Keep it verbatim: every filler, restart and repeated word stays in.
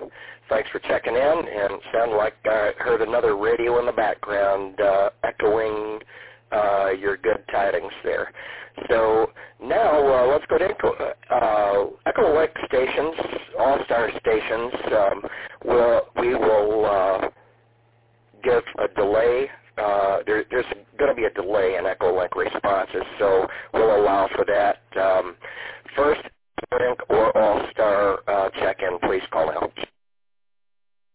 Thanks for checking in, and it sounded like I heard another radio in the background uh, echoing uh, your good tidings there. So now uh, let's go to Echo, uh, Echolink stations, All-Star stations. Um, we'll, we will uh, give a delay. Uh, there, there's going to be a delay in Echolink responses, so we'll allow for that. Um, first, Echolink or All-Star uh, check-in, please call out.